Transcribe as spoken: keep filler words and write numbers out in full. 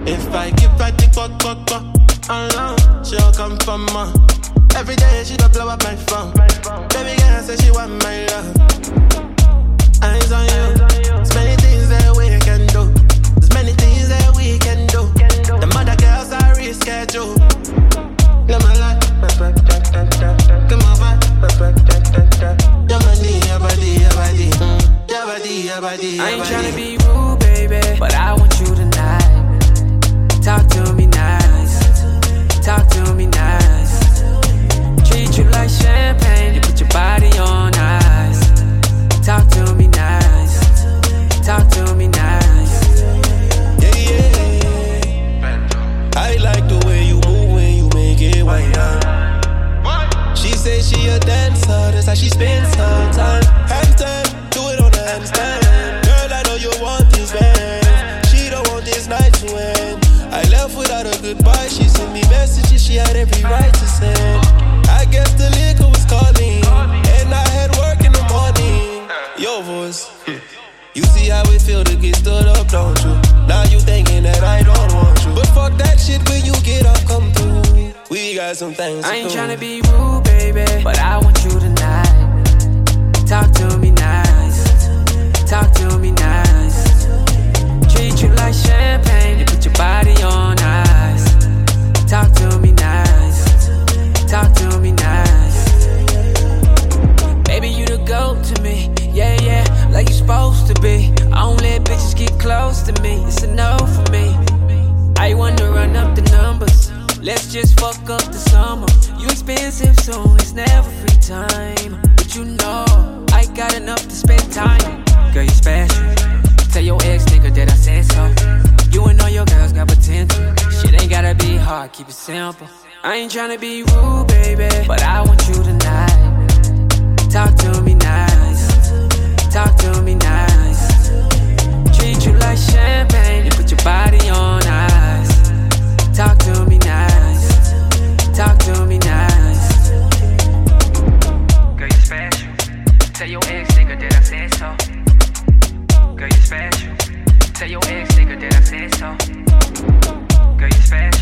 If I give her the fuck, fuck, fuck, alone, she'll come for more. Every day she don't blow up my phone. Baby girl say she want my love. Eyes on you. There's many things that we can do. There's many things that we can do. The mother girls are rescheduled. Let my life. Come over. Your body, your body, your body. Your body, your body, your body. I ain't tryna be rude, baby, but I want you tonight. Talk to me nice. Talk to me nice. Treat you like champagne. You put your body on ice. Talk to me nice. Talk to me nice. Yeah, yeah. I like the way you move when you make it wind up. She say she a dancer, that's how she spends her time. Handstand, do it on the handstand. Girl, I know you want this man. She don't want this night to end. I left without a goodbye. She sent me messages she had every right to send. I guess the liquor was calling, and I had work in the morning. Your voice, you see how it feel to get stood up, don't you? Now you thinking that I don't want you, but fuck that shit when you get up, come through. We got some things to I ain't do. tryna be rude, baby, but I want you tonight. Talk to me nice. Talk to me nice. Treat you like champagne. You put your body on ice. Talk to me nice. Talk to me nice. Baby, you the GOAT to me. Yeah, yeah, like you supposed to be. I don't let bitches get close to me. It's a no for me. I wanna run up the numbers. Let's just fuck up the summer. You expensive, so it's never free time. But you know, I got enough to spend time. Girl, you special. Tell your ex nigga that I said so. You and all your girls got potential. Shit ain't gotta be hard, keep it simple. I ain't tryna be rude, baby, but I want you tonight. Talk to me nice. Talk to me nice. Treat you like champagne. You put your body on ice. Talk to me nice. Talk to me nice. Girl, you special. Tell your ex nigga that I said so. Girl, you special. Tell your ex nigga that I said so. Girl, you special.